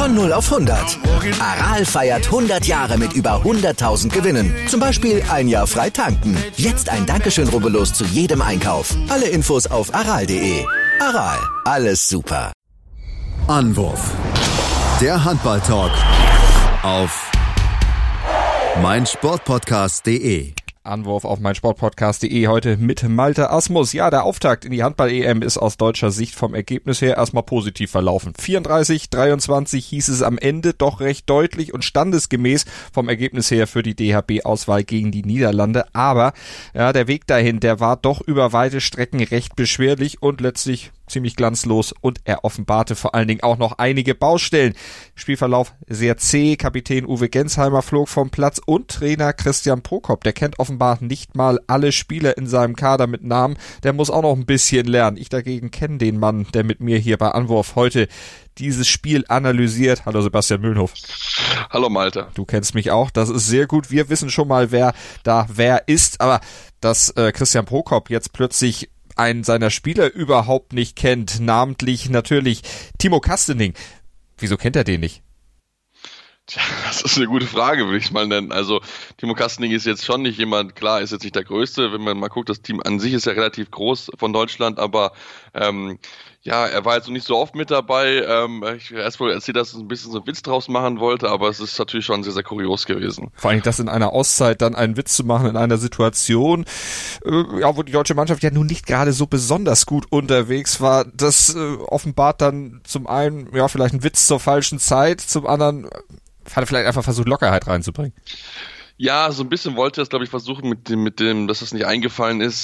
Von 0 auf 100. Aral feiert 100 Jahre mit über 100.000 Gewinnen. Zum Beispiel ein Jahr frei tanken. Jetzt ein Dankeschön, rubbellos zu jedem Einkauf. Alle Infos auf aral.de. Aral, alles super. Anwurf. Der Handball-Talk auf meinsportpodcast.de. Anwurf auf meinsportpodcast.de heute mit Malte Asmus. Ja, der Auftakt in die Handball-EM ist aus deutscher Sicht vom Ergebnis her erstmal positiv verlaufen. 34-23 hieß es am Ende, doch recht deutlich und standesgemäß vom Ergebnis her für die DHB-Auswahl gegen die Niederlande. Aber ja, der Weg dahin, der war doch über weite Strecken recht beschwerlich und letztlich ziemlich glanzlos und er offenbarte vor allen Dingen auch noch einige Baustellen. Spielverlauf sehr zäh, Kapitän Uwe Gensheimer flog vom Platz und Trainer Christian Prokop, der kennt offenbar nicht mal alle Spieler in seinem Kader mit Namen, der muss auch noch ein bisschen lernen. Ich dagegen kenne den Mann, der mit mir hier bei Anwurf heute dieses Spiel analysiert. Hallo Sebastian Mühlenhof. Hallo Malte. Du kennst mich auch, das ist sehr gut. Wir wissen schon mal, wer ist, aber dass Christian Prokop jetzt plötzlich einen seiner Spieler überhaupt nicht kennt, namentlich natürlich Timo Kastening. Wieso kennt er den nicht? Tja, das ist eine gute Frage, würde ich es mal nennen. Also Timo Kastening ist jetzt schon nicht jemand, klar, ist jetzt nicht der Größte, wenn man mal guckt, das Team an sich ist ja relativ groß von Deutschland, aber ja, er war jetzt noch nicht so oft mit dabei. Ich erst wohl erzählt, dass es ein bisschen so einen Witz draus machen wollte, aber es ist natürlich schon sehr, sehr kurios gewesen. Vor allem das in einer Auszeit dann einen Witz zu machen in einer Situation, ja, wo die deutsche Mannschaft ja nun nicht gerade so besonders gut unterwegs war. Das offenbart dann zum einen, ja, vielleicht ein Witz zur falschen Zeit, zum anderen hat er vielleicht einfach versucht, Lockerheit reinzubringen. Ja, so ein bisschen wollte er es, glaube ich, versuchen mit dem, dass es nicht eingefallen ist.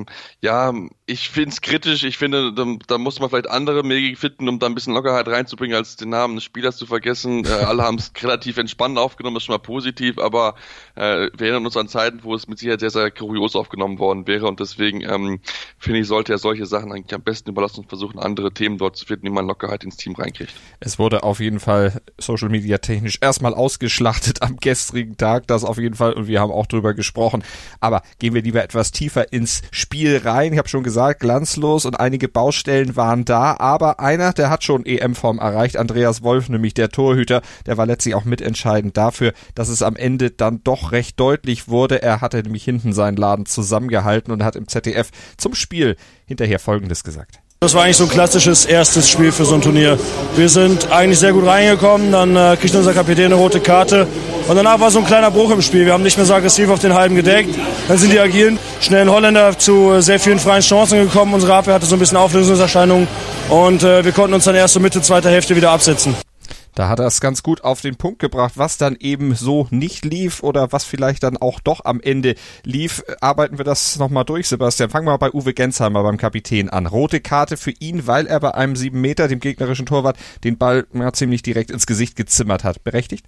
Ja, ich finde es kritisch. Ich finde, da muss man vielleicht andere Wege finden, um da ein bisschen Lockerheit reinzubringen, als den Namen des Spielers zu vergessen. Alle haben es relativ entspannt aufgenommen, das ist schon mal positiv, aber wir erinnern uns an Zeiten, wo es mit Sicherheit sehr, sehr kurios aufgenommen worden wäre und deswegen finde ich, sollte er solche Sachen eigentlich am besten überlassen und versuchen, andere Themen dort zu finden, wie man Lockerheit ins Team reinkriegt. Es wurde auf jeden Fall Social Media technisch erstmal ausgeschlachtet am gestrigen Tag, das auf jeden Fall, und wir haben auch drüber gesprochen. Aber gehen wir lieber etwas tiefer ins Spiel rein. Ich habe schon gesagt, glanzlos und einige Baustellen waren da, aber einer, der hat schon EM-Form erreicht, Andreas Wolf, nämlich der Torhüter, der war letztlich auch mitentscheidend dafür, dass es am Ende dann doch recht deutlich wurde. Er hatte nämlich hinten seinen Laden zusammengehalten und hat im ZDF zum Spiel hinterher Folgendes gesagt. Das war eigentlich so ein klassisches erstes Spiel für so ein Turnier. Wir sind eigentlich sehr gut reingekommen, dann kriegt unser Kapitän eine rote Karte und danach war so ein kleiner Bruch im Spiel. Wir haben nicht mehr so aggressiv auf den halben gedeckt. Dann sind die agilen, schnellen Holländer zu sehr vielen freien Chancen gekommen. Unsere Abwehr hatte so ein bisschen Auflösungserscheinungen und wir konnten uns dann erst so Mitte zweiter Hälfte wieder absetzen. Da hat er es ganz gut auf den Punkt gebracht, was dann eben so nicht lief oder was vielleicht dann auch doch am Ende lief. Arbeiten wir das nochmal durch, Sebastian. Fangen wir mal bei Uwe Gensheimer, beim Kapitän, an. Rote Karte für ihn, weil er bei einem 7 Meter, dem gegnerischen Torwart, den Ball ziemlich direkt ins Gesicht gezimmert hat. Berechtigt?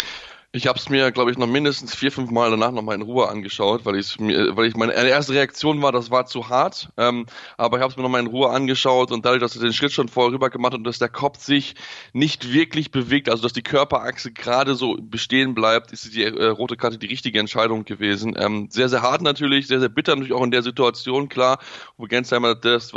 Ich habe es mir, glaube ich, noch mindestens 4-5 Mal danach nochmal in Ruhe angeschaut, weil meine erste Reaktion war, das war zu hart, aber ich habe es mir nochmal in Ruhe angeschaut und dadurch, dass er den Schritt schon vorher rüber gemacht hat und dass der Kopf sich nicht wirklich bewegt, also dass die Körperachse gerade so bestehen bleibt, ist die rote Karte die richtige Entscheidung gewesen. Sehr, sehr hart natürlich, sehr, sehr bitter natürlich auch in der Situation, klar, wo Gensheimer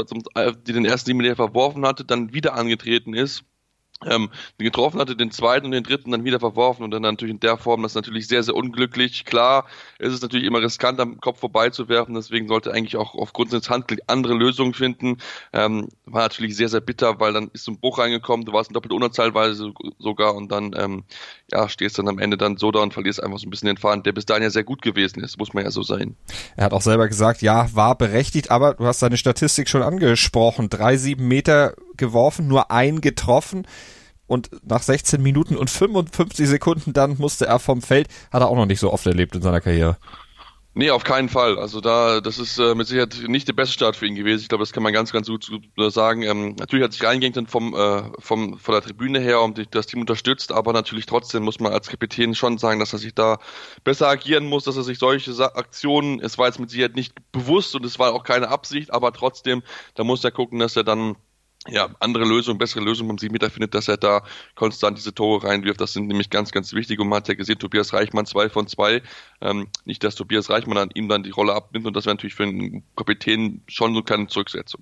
den ersten 7 Meter verworfen hatte, dann wieder angetreten ist. Getroffen hatte, den zweiten und den dritten dann wieder verworfen und dann natürlich in der Form, das ist natürlich sehr, sehr unglücklich. Klar, es ist natürlich immer riskant, am Kopf vorbeizuwerfen, deswegen sollte eigentlich auch aufgrund des Handels andere Lösungen finden. War natürlich sehr, sehr bitter, weil dann ist so ein Bruch reingekommen, du warst in doppelte Unterzahlweise sogar und dann stehst dann am Ende dann so da und verlierst einfach so ein bisschen den Faden, der bis dahin ja sehr gut gewesen ist, muss man ja so sein. Er hat auch selber gesagt, ja, war berechtigt, aber du hast seine Statistik schon angesprochen, 3 7 Meter geworfen, nur ein getroffen. Und nach 16 Minuten und 55 Sekunden dann musste er vom Feld, hat er auch noch nicht so oft erlebt in seiner Karriere. Nee, auf keinen Fall. Also das ist mit Sicherheit nicht der beste Start für ihn gewesen. Ich glaube, das kann man ganz, ganz gut sagen. Natürlich hat sich reingehängt dann von der Tribüne her und das Team unterstützt, aber natürlich trotzdem muss man als Kapitän schon sagen, dass er sich da besser agieren muss, dass er sich solche Aktionen, es war jetzt mit Sicherheit nicht bewusst und es war auch keine Absicht, aber trotzdem, da muss er gucken, dass er dann andere Lösungen, bessere Lösungen beim 7 Meter findet, dass er da konstant diese Tore reinwirft. Das sind nämlich ganz, ganz wichtig. Und man hat ja gesehen, Tobias Reichmann 2 von 2. Nicht, dass Tobias Reichmann an ihm dann die Rolle abnimmt. Und das wäre natürlich für einen Kapitän schon so keine Zurücksetzung.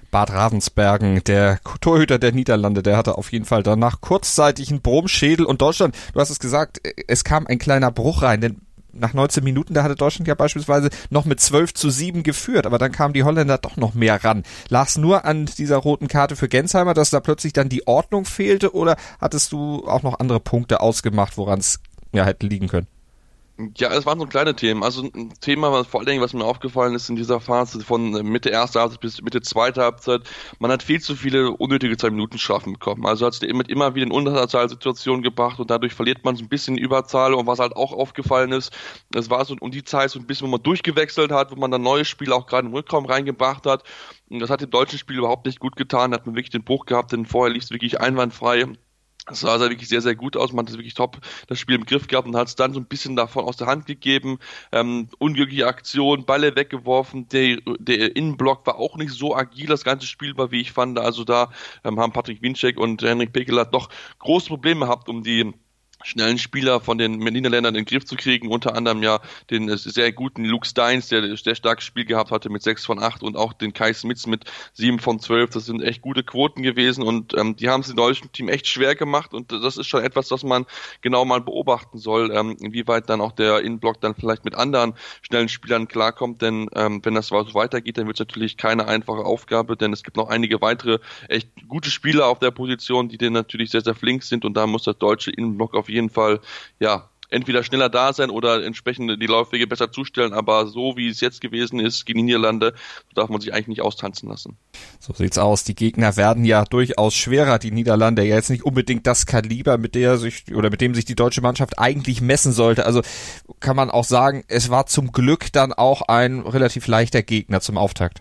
Bart Ravensbergen, der Torhüter der Niederlande, der hatte auf jeden Fall danach kurzzeitig einen Brummschädel. Und Deutschland, du hast es gesagt, es kam ein kleiner Bruch rein, denn nach 19 Minuten, da hatte Deutschland ja beispielsweise noch mit 12-7 geführt, aber dann kamen die Holländer doch noch mehr ran. Lag es nur an dieser roten Karte für Gensheimer, dass da plötzlich dann die Ordnung fehlte, oder hattest du auch noch andere Punkte ausgemacht, woran es ja hätte liegen können? Ja, es waren so kleine Themen. Also ein Thema, was mir aufgefallen ist in dieser Phase von Mitte erster Halbzeit bis Mitte zweiter Halbzeit, man hat viel zu viele unnötige 2-Minuten-Strafen bekommen. Also hat es immer wieder in Unterzahlsituationen gebracht und dadurch verliert man so ein bisschen Überzahl. Und was halt auch aufgefallen ist, es war so um die Zeit so ein bisschen, wo man durchgewechselt hat, wo man dann neue Spieler auch gerade im Rückraum reingebracht hat. Und das hat dem deutschen Spiel überhaupt nicht gut getan, da hat man wirklich den Bruch gehabt, denn vorher lief es wirklich einwandfrei. Es sah wirklich sehr, sehr gut aus. Man hat wirklich top das Spiel im Griff gehabt und hat es dann so ein bisschen davon aus der Hand gegeben. Unglückliche Aktion, Bälle weggeworfen. Der Innenblock war auch nicht so agil, das ganze Spiel war, wie ich fand. Also da haben Patrick Winczek und Henrik Pekeler doch große Probleme gehabt, um die schnellen Spieler von den Niederländern in den Griff zu kriegen, unter anderem ja den sehr guten Luke Steins, der sehr starkes Spiel gehabt hatte mit 6 von 8 und auch den Kai Smits mit 7 von 12. Das sind echt gute Quoten gewesen und die haben es dem deutschen Team echt schwer gemacht und das ist schon etwas, was man genau mal beobachten soll, inwieweit dann auch der Innenblock dann vielleicht mit anderen schnellen Spielern klarkommt, denn wenn das so weitergeht, dann wird es natürlich keine einfache Aufgabe, denn es gibt noch einige weitere echt gute Spieler auf der Position, die denen natürlich sehr, sehr flink sind und da muss der deutsche Innenblock auf jeden Fall, ja, entweder schneller da sein oder entsprechend die Laufwege besser zustellen, aber so wie es jetzt gewesen ist gegen die Niederlande, darf man sich eigentlich nicht austanzen lassen. So sieht's aus. Die Gegner werden ja durchaus schwerer, die Niederlande, ja jetzt nicht unbedingt das Kaliber, mit dem sich die deutsche Mannschaft eigentlich messen sollte. Also kann man auch sagen, es war zum Glück dann auch ein relativ leichter Gegner zum Auftakt.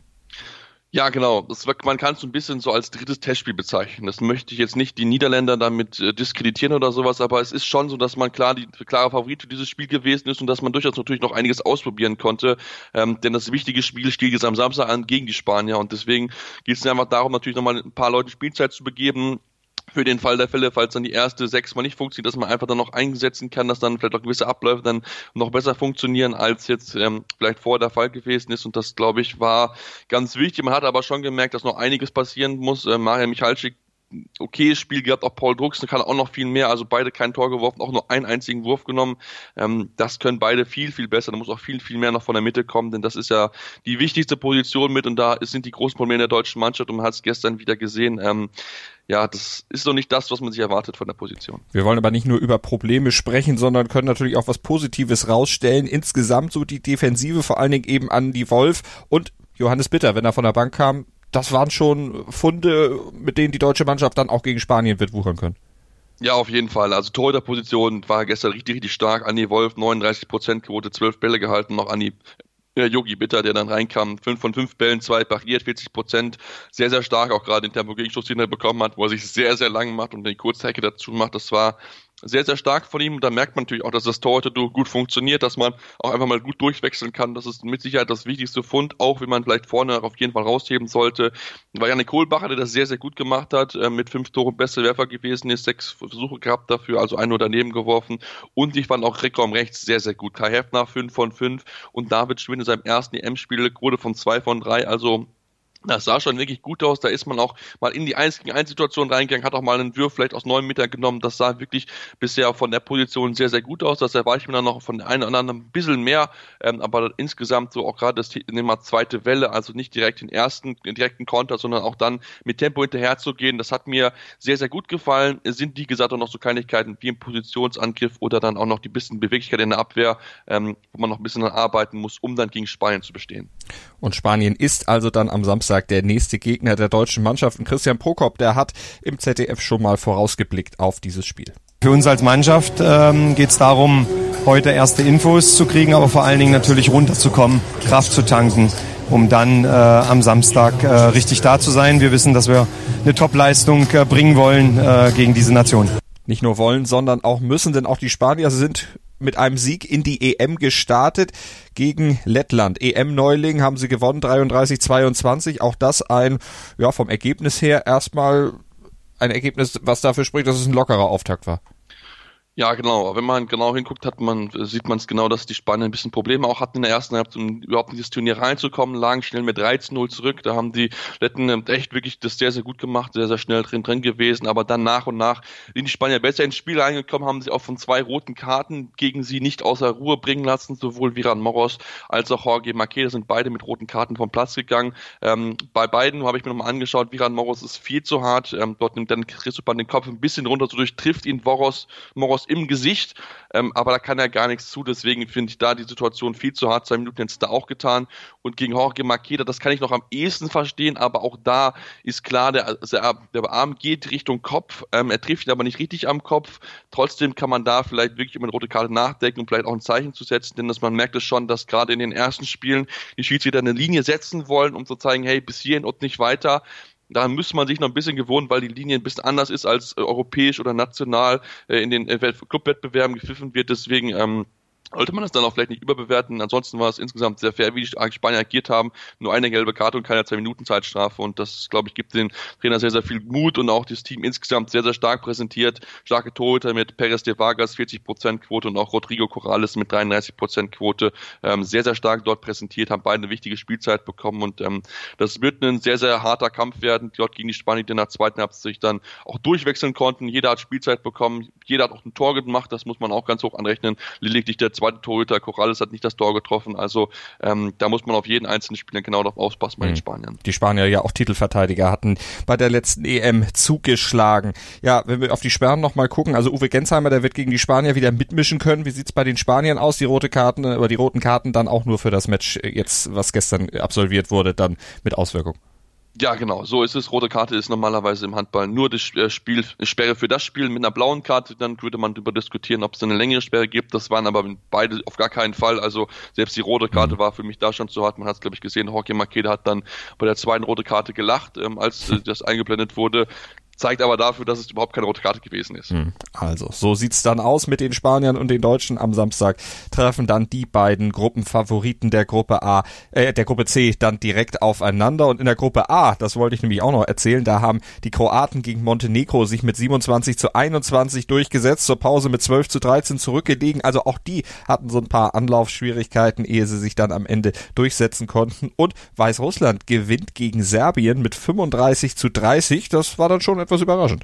Ja, genau. Man kann es so ein bisschen so als drittes Testspiel bezeichnen. Das möchte ich jetzt nicht die Niederländer damit diskreditieren oder sowas, aber es ist schon so, dass man die klare Favorit für dieses Spiel gewesen ist und dass man durchaus natürlich noch einiges ausprobieren konnte, denn das wichtige Spiel steht jetzt am Samstag an gegen die Spanier und deswegen geht es einfach darum, natürlich nochmal ein paar Leuten Spielzeit zu begeben, für den Fall der Fälle, falls dann die erste 6 mal nicht funktioniert, dass man einfach dann noch einsetzen kann, dass dann vielleicht auch gewisse Abläufe dann noch besser funktionieren, als jetzt vielleicht vorher der Fall gewesen ist. Und das, glaube ich, war ganz wichtig. Man hat aber schon gemerkt, dass noch einiges passieren muss. Marian Michalczyk, okayes Spiel gehabt, auch Paul Druxen kann auch noch viel mehr, also beide kein Tor geworfen, auch nur einen einzigen Wurf genommen. Das können beide viel, viel besser. Da muss auch viel, viel mehr noch von der Mitte kommen, denn das ist ja die wichtigste Position mit und da sind die großen Probleme der deutschen Mannschaft und man hat es gestern wieder gesehen. Ja, das ist doch nicht das, was man sich erwartet von der Position. Wir wollen aber nicht nur über Probleme sprechen, sondern können natürlich auch was Positives rausstellen. Insgesamt so die Defensive, vor allen Dingen eben Andi Wolf und Johannes Bitter, wenn er von der Bank kam. Das waren schon Funde, mit denen die deutsche Mannschaft dann auch gegen Spanien wird wuchern können. Ja, auf jeden Fall. Also Torhüterposition war gestern richtig, richtig stark. Andi Wolf, 39% Quote, 12 Bälle gehalten, noch Yogi Bitter, der dann reinkam, 5 von 5 Bällen, 2 pariert, 40%, sehr, sehr stark, auch gerade den Tempo-Gegenschuss, den er bekommen hat, wo er sich sehr, sehr lang macht und die Kurzhecke dazu macht, das war sehr, sehr stark von ihm und da merkt man natürlich auch, dass das Torhüter gut funktioniert, dass man auch einfach mal gut durchwechseln kann, das ist mit Sicherheit das wichtigste Fund, auch wenn man vielleicht vorne auf jeden Fall rausheben sollte, weil Jannik Kohlbacher, der das sehr, sehr gut gemacht hat, mit 5 Toren beste Werfer gewesen ist, 6 Versuche gehabt dafür, also 1 nur daneben geworfen und ich fand auch Rückraum rechts sehr, sehr gut, Kai Heffner 5 von 5 und David Schwinn in seinem ersten EM-Spiel wurde von 2 von 3, also das sah schon wirklich gut aus, da ist man auch mal in die 1-gegen-1-Situation reingegangen, hat auch mal einen Wurf vielleicht aus 9 Metern genommen, das sah wirklich bisher von der Position sehr, sehr gut aus, das erwarte ich mir dann noch von der einen oder anderen ein bisschen mehr, aber insgesamt so auch gerade das Thema zweite Welle, also nicht direkt den direkten Konter, sondern auch dann mit Tempo hinterher zu gehen, das hat mir sehr, sehr gut gefallen, es sind wie gesagt auch noch so Kleinigkeiten wie im Positionsangriff oder dann auch noch die bisschen Beweglichkeit in der Abwehr, wo man noch ein bisschen dann arbeiten muss, um dann gegen Spanien zu bestehen. Und Spanien ist also dann am Samstag der nächste Gegner der deutschen Mannschaft. Und Christian Prokop, der hat im ZDF schon mal vorausgeblickt auf dieses Spiel. Für uns als Mannschaft geht es darum, heute erste Infos zu kriegen, aber vor allen Dingen natürlich runterzukommen, Kraft zu tanken, um dann am Samstag richtig da zu sein. Wir wissen, dass wir eine Top-Leistung bringen wollen gegen diese Nation. Nicht nur wollen, sondern auch müssen, denn auch die Spanier sind mit einem Sieg in die EM gestartet gegen Lettland. EM-Neuling haben sie gewonnen, 33-22. Auch das vom Ergebnis her erstmal ein Ergebnis, was dafür spricht, dass es ein lockerer Auftakt war. Ja, genau. Wenn man genau hinguckt, sieht man es genau, dass die Spanier ein bisschen Probleme auch hatten in der ersten Halbzeit, um überhaupt in dieses Turnier reinzukommen, lagen schnell mit 13-0 zurück. Da haben die Letten echt wirklich das sehr, sehr gut gemacht, sehr, sehr schnell drin gewesen. Aber dann nach und nach sind die Spanier besser ins Spiel reingekommen, haben sich auch von 2 roten Karten gegen sie nicht außer Ruhe bringen lassen. Sowohl Viran Moros als auch Jorge Maqueda sind beide mit roten Karten vom Platz gegangen. Bei beiden habe ich mir nochmal angeschaut, Viran Moros ist viel zu hart. Dort nimmt dann Kristopan den Kopf ein bisschen runter, so trifft ihn Moros im Gesicht, aber da kann er gar nichts zu, deswegen finde ich da die Situation viel zu hart, 2 Minuten jetzt da auch getan und gegen Jorge Maqueda, das kann ich noch am ehesten verstehen, aber auch da ist klar, der Arm geht Richtung Kopf, er trifft ihn aber nicht richtig am Kopf, trotzdem kann man da vielleicht wirklich über eine rote Karte nachdenken und vielleicht auch ein Zeichen zu setzen, denn man merkt es schon, dass gerade in den ersten Spielen die Schiedsrichter eine Linie setzen wollen, um zu zeigen, hey, bis hierhin und nicht weiter. Da müsste man sich noch ein bisschen gewöhnen, weil die Linie ein bisschen anders ist als europäisch oder national in den Clubwettbewerben gepfiffen wird. Deswegen sollte man das dann auch vielleicht nicht überbewerten. Ansonsten war es insgesamt sehr fair, wie die Spanier agiert haben. Nur eine gelbe Karte und keine 2 Minuten Zeitstrafe. Und das, glaube ich, gibt den Trainer sehr, sehr viel Mut und auch das Team insgesamt sehr, sehr stark präsentiert. Starke Torhüter mit Pérez de Vargas 40% Quote und auch Rodrigo Corrales mit 33% Quote. Sehr, sehr stark dort präsentiert, haben beide eine wichtige Spielzeit bekommen. Und das wird ein sehr, sehr harter Kampf werden. Dort gegen die Spanier, die in der zweiten Halbzeit sich dann auch durchwechseln konnten. Jeder hat Spielzeit bekommen. Jeder hat auch ein Tor gemacht. Das muss man auch ganz hoch anrechnen. Lediglich der zweite Torhüter, Corrales hat nicht das Tor getroffen, also da muss man auf jeden einzelnen Spieler genau darauf aufpassen bei den Spaniern. Die Spanier ja auch Titelverteidiger hatten bei der letzten EM zugeschlagen. Ja, wenn wir auf die Sperren nochmal gucken, also Uwe Gensheimer, der wird gegen die Spanier wieder mitmischen können. Wie sieht's bei den Spaniern aus? Die roten Karten dann auch nur für das Match jetzt, was gestern absolviert wurde, dann mit Auswirkung. Ja, genau, so ist es. Rote Karte ist normalerweise im Handball nur das Sperre für das Spiel mit einer blauen Karte. Dann würde man darüber diskutieren, ob es eine längere Sperre gibt. Das waren aber beide auf gar keinen Fall. Also selbst die rote Karte war für mich da schon zu hart. Man hat es, glaube ich, gesehen. Jorge Maqueda hat dann bei der zweiten rote Karte gelacht, als das eingeblendet wurde. Zeigt aber dafür, dass es überhaupt keine rote Karte gewesen ist. Also, so sieht's dann aus mit den Spaniern und den Deutschen. Am Samstag treffen dann die beiden Gruppenfavoriten der Gruppe Gruppe C dann direkt aufeinander. Und in der Gruppe A, das wollte ich nämlich auch noch erzählen, da haben die Kroaten gegen Montenegro sich mit 27-21 durchgesetzt, zur Pause mit 12-13 zurückgelegen. Also auch die hatten so ein paar Anlaufschwierigkeiten, ehe sie sich dann am Ende durchsetzen konnten. Und Weißrussland gewinnt gegen Serbien mit 35-30. Das war dann schon etwas überraschend.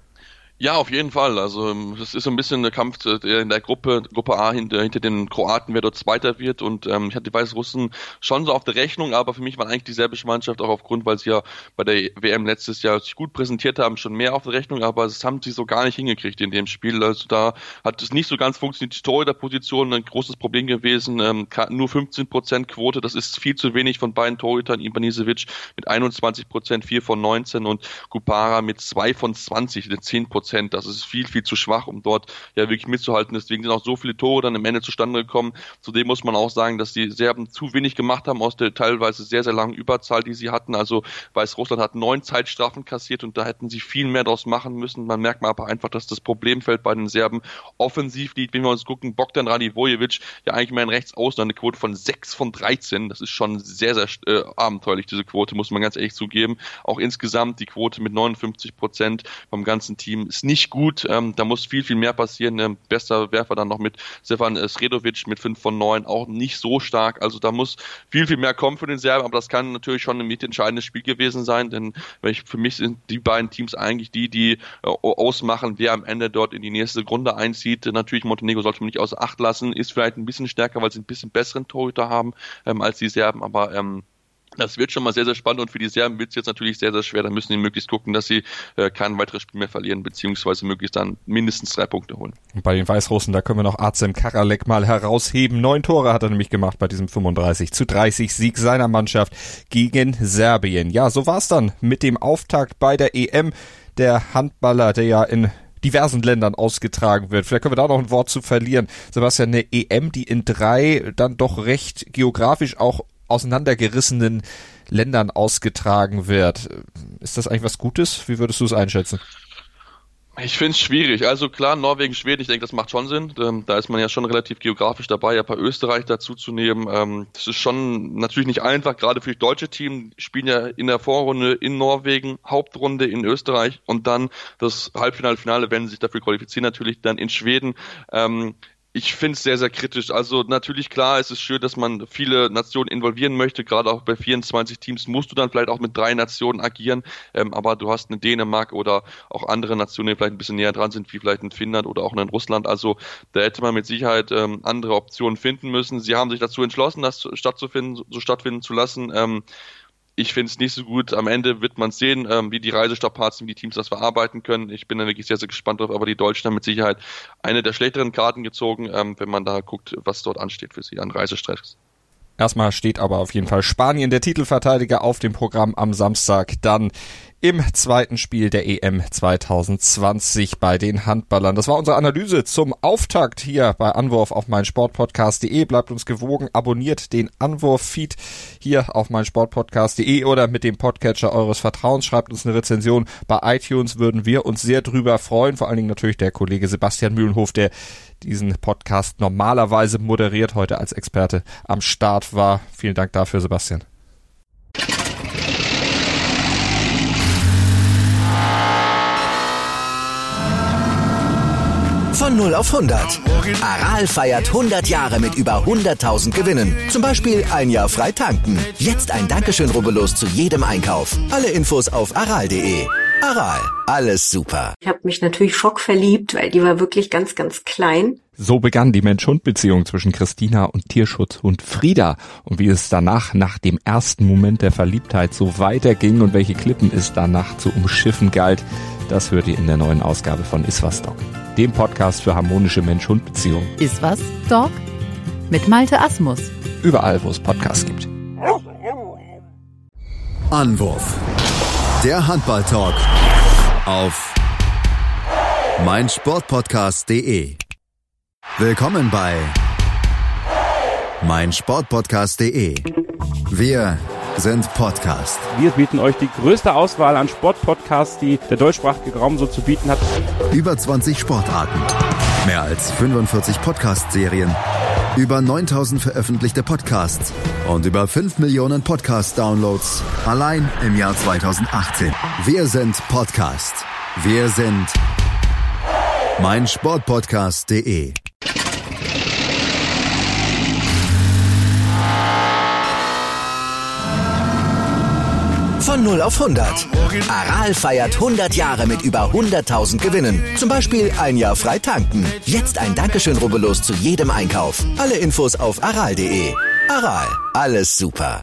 Ja, auf jeden Fall. Also es ist so ein bisschen der Kampf in der Gruppe A hinter den Kroaten, wer dort Zweiter wird. Und ich hatte die Weißrussen schon so auf der Rechnung, aber für mich war eigentlich die serbische Mannschaft auch aufgrund, weil sie ja bei der WM letztes Jahr sich gut präsentiert haben, schon mehr auf der Rechnung, aber das haben sie so gar nicht hingekriegt in dem Spiel. Also da hat es nicht so ganz funktioniert. Die Torhüterposition ein großes Problem gewesen. Nur 15% Quote, das ist viel zu wenig von beiden Torhütern. Ivanisevic mit 21%, 4 von 19 und Kupara mit 2 von 20, 10%. Das ist viel, viel zu schwach, um dort ja wirklich mitzuhalten. Deswegen sind auch so viele Tore dann am Ende zustande gekommen. Zudem muss man auch sagen, dass die Serben zu wenig gemacht haben aus der teilweise sehr, sehr langen Überzahl, die sie hatten. Also Weißrussland hat 9 Zeitstrafen kassiert und da hätten sie viel mehr draus machen müssen. Man merkt mal aber einfach, dass das Problemfeld bei den Serben offensiv liegt. Wenn wir uns gucken, Bogdan Radivojevic, ja eigentlich mehr in Rechtsaußen, eine Quote von 6 von 13. Das ist schon sehr, sehr abenteuerlich, diese Quote, muss man ganz ehrlich zugeben. Auch insgesamt die Quote mit 59% vom ganzen Team ist nicht gut, da muss viel, viel mehr passieren. Bester Werfer dann noch mit Stefan Sredovic mit 5 von 9, auch nicht so stark. Also da muss viel, viel mehr kommen für den Serben, aber das kann natürlich schon ein mitentscheidendes Spiel gewesen sein, denn für mich sind die beiden Teams eigentlich die ausmachen, wer am Ende dort in die nächste Runde einzieht. Natürlich Montenegro sollte man nicht außer Acht lassen, ist vielleicht ein bisschen stärker, weil sie ein bisschen besseren Torhüter haben als die Serben, aber das wird schon mal sehr, sehr spannend und für die Serben wird es jetzt natürlich sehr, sehr schwer. Da müssen sie möglichst gucken, dass sie kein weiteres Spiel mehr verlieren, beziehungsweise möglichst dann mindestens 3 Punkte holen. Und bei den Weißrussen, da können wir noch Artem Karalek mal herausheben. 9 Tore hat er nämlich gemacht bei diesem 35-30 Sieg seiner Mannschaft gegen Serbien. Ja, so war's dann mit dem Auftakt bei der EM. Der Handballer, der ja in diversen Ländern ausgetragen wird. Vielleicht können wir da noch ein Wort zu verlieren. Sebastian, eine EM, die in 3 dann doch recht geografisch auch auseinandergerissenen Ländern ausgetragen wird. Ist das eigentlich was Gutes? Wie würdest du es einschätzen? Ich finde es schwierig. Also klar, Norwegen, Schweden, ich denke, das macht schon Sinn. Da ist man ja schon relativ geografisch dabei, ein paar Österreich dazu zu nehmen. Das ist schon natürlich nicht einfach, gerade für die deutsche Team. Die spielen ja in der Vorrunde in Norwegen, Hauptrunde in Österreich und dann das Halbfinale, Finale, wenn sie sich dafür qualifizieren, natürlich dann in Schweden. Ich finde es sehr, sehr kritisch. Also natürlich klar, es ist schön, dass man viele Nationen involvieren möchte. Gerade auch bei 24 Teams musst du dann vielleicht auch mit 3 Nationen agieren. Aber du hast eine Dänemark oder auch andere Nationen, die vielleicht ein bisschen näher dran sind, wie vielleicht in Finnland oder auch in Russland. Also da hätte man mit Sicherheit andere Optionen finden müssen. Sie haben sich dazu entschlossen, das stattfinden zu lassen. Ich finde es nicht so gut. Am Ende wird man sehen, wie die Reisestrapazen, wie die Teams das verarbeiten können. Ich bin da wirklich sehr, sehr gespannt drauf. Aber die Deutschen haben mit Sicherheit eine der schlechteren Karten gezogen, wenn man da guckt, was dort ansteht für sie an Reisestress. Erstmal steht aber auf jeden Fall Spanien, der Titelverteidiger, auf dem Programm am Samstag. Dann im zweiten Spiel der EM 2020 bei den Handballern. Das war unsere Analyse zum Auftakt hier bei Anwurf auf meinsportpodcast.de. Bleibt uns gewogen, abonniert den Anwurf-Feed hier auf meinsportpodcast.de oder mit dem Podcatcher eures Vertrauens. Schreibt uns eine Rezension bei iTunes, würden wir uns sehr drüber freuen. Vor allen Dingen natürlich der Kollege Sebastian Mühlenhof, der diesen Podcast normalerweise moderiert, heute als Experte am Start war. Vielen Dank dafür, Sebastian. Von 0 auf 100. Aral feiert 100 Jahre mit über 100.000 Gewinnen. Zum Beispiel ein Jahr frei tanken. Jetzt ein Dankeschön, rubbellos zu jedem Einkauf. Alle Infos auf aral.de. Aral, alles super. Ich habe mich natürlich schockverliebt, weil die war wirklich ganz, ganz klein. So begann die Mensch-Hund-Beziehung zwischen Christina und Tierschutzhund Frieda. Und wie es danach, nach dem ersten Moment der Verliebtheit, so weiterging und welche Klippen es danach zu umschiffen galt, das hört ihr in der neuen Ausgabe von Iswas Dog, dem Podcast für harmonische Mensch-Hund-Beziehungen. Iswas Dog mit Malte Asmus. Überall, wo es Podcasts gibt. Anwurf. Der Handball-Talk auf meinsportpodcast.de. Willkommen bei meinsportpodcast.de. Wir sind Podcast. Wir bieten euch die größte Auswahl an Sportpodcasts, die der deutschsprachige Raum so zu bieten hat. Über 20 Sportarten, mehr als 45 Podcast-Serien, über 9000 veröffentlichte Podcasts und über 5 Millionen Podcast-Downloads allein im Jahr 2018. Wir sind Podcast. Wir sind meinsportpodcast.de. Von 0 auf 100. Aral feiert 100 Jahre mit über 100.000 Gewinnen. Zum Beispiel ein Jahr frei tanken. Jetzt ein Dankeschön, rubbellos zu jedem Einkauf. Alle Infos auf aral.de. Aral, alles super.